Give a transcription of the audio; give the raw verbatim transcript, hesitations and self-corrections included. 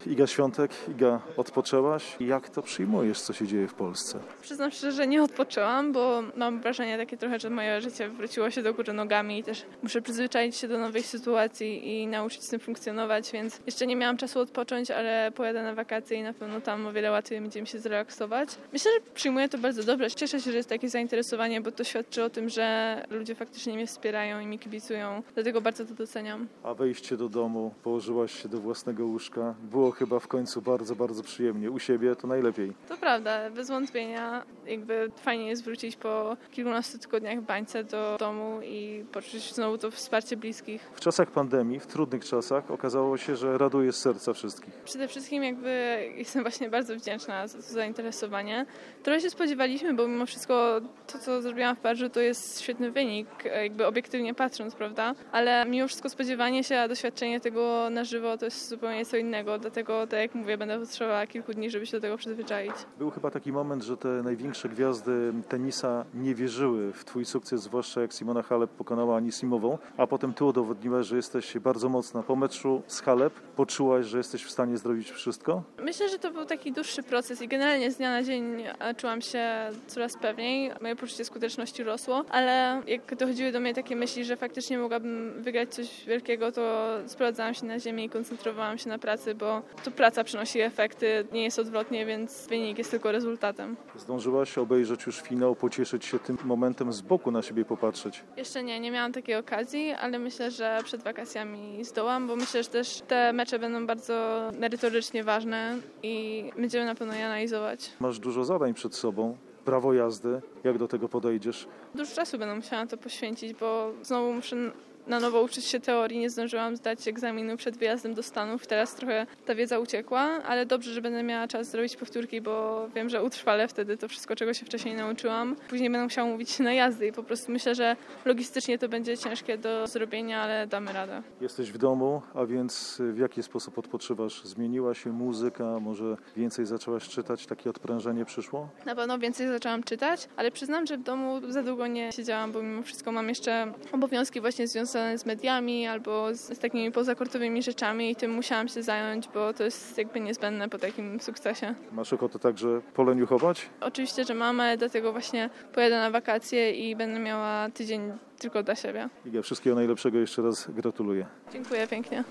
Iga Świątek, Iga, odpoczęłaś. Jak to przyjmujesz, co się dzieje w Polsce? Przyznam szczerze, że nie odpoczęłam, bo mam wrażenie takie trochę, że moje życie wróciło się do góry nogami i też muszę przyzwyczaić się do nowej sytuacji i nauczyć z tym funkcjonować, więc jeszcze nie miałam czasu odpocząć, ale pojadę na wakacje i na pewno tam o wiele łatwiej będzie mi się zrelaksować. Myślę, że przyjmuję to bardzo dobrze. Cieszę się, że jest takie zainteresowanie, bo to świadczy o tym, że ludzie faktycznie mnie wspierają i mi kibicują. Dlatego bardzo to doceniam. A wejście do domu, położyłaś się do własnego łóżka. Było chyba w końcu bardzo, bardzo przyjemnie. U siebie to najlepiej. To prawda, bez wątpienia. Jakby fajnie jest wrócić po kilkunastu tygodniach w bańce do domu i poczuć znowu to wsparcie bliskich. W czasach pandemii, w trudnych czasach okazało się, że raduje z serca wszystkich. Przede wszystkim jakby jestem właśnie bardzo wdzięczna za to zainteresowanie. Trochę się spodziewaliśmy, bo mimo wszystko to, co zrobiłam w Paryżu, to jest świetny wynik, jakby obiektywnie patrząc, prawda? Ale mimo wszystko spodziewanie się, a doświadczenie tego na żywo to jest zupełnie co innego. Dlatego, tak jak mówię, będę potrzebowała kilku dni, żeby się do tego przyzwyczaić. Był chyba taki moment, że te największe gwiazdy tenisa nie wierzyły w twój sukces, zwłaszcza jak Simona Halep pokonała Anisimową, a potem ty udowodniłaś, że jesteś bardzo mocna. Po meczu z Halep poczułaś, że jesteś w stanie zrobić wszystko? Myślę, że to był taki dłuższy proces i generalnie z dnia na dzień czułam się coraz pewniej. Moje poczucie skuteczności rosło, ale jak dochodziły do mnie takie myśli, że faktycznie mogłabym wygrać coś wielkiego, to sprowadzałam się na ziemię i koncentrowałam się na pracy, bo to praca przynosi efekty, nie jest odwrotnie, więc wynik jest tylko rezultatem. Zdążyłaś obejrzeć już finał, pocieszyć się tym momentem, z boku na siebie popatrzeć? Jeszcze nie, nie miałam takiej okazji, ale myślę, że przed wakacjami zdołam, bo myślę, że też te mecze będą bardzo merytorycznie ważne i będziemy na pewno je analizować. Masz dużo zadań przed sobą. Prawo jazdy. Jak do tego podejdziesz? Dużo czasu będę musiała na to poświęcić, bo znowu muszę na nowo uczyć się teorii. Nie zdążyłam zdać egzaminu przed wyjazdem do Stanów. Teraz trochę ta wiedza uciekła, ale dobrze, że będę miała czas zrobić powtórki, bo wiem, że utrwalę wtedy to wszystko, czego się wcześniej nauczyłam. Później będę musiała mówić się na jazdy i po prostu myślę, że logistycznie to będzie ciężkie do zrobienia, ale damy radę. Jesteś w domu, a więc w jaki sposób odpoczywasz? Zmieniła się muzyka? Może więcej zaczęłaś czytać? Takie odprężenie przyszło? Na pewno więcej zaczęłam czytać, ale przyznam, że w domu za długo nie siedziałam, bo mimo wszystko mam jeszcze obowiązki właśnie związane z mediami albo z, z takimi pozakortowymi rzeczami i tym musiałam się zająć, bo to jest jakby niezbędne po takim sukcesie. Masz ochotę także poleniuchować? Oczywiście, że mam, ale dlatego właśnie pojadę na wakacje i będę miała tydzień tylko dla siebie. Iga, wszystkiego najlepszego, jeszcze raz gratuluję. Dziękuję pięknie.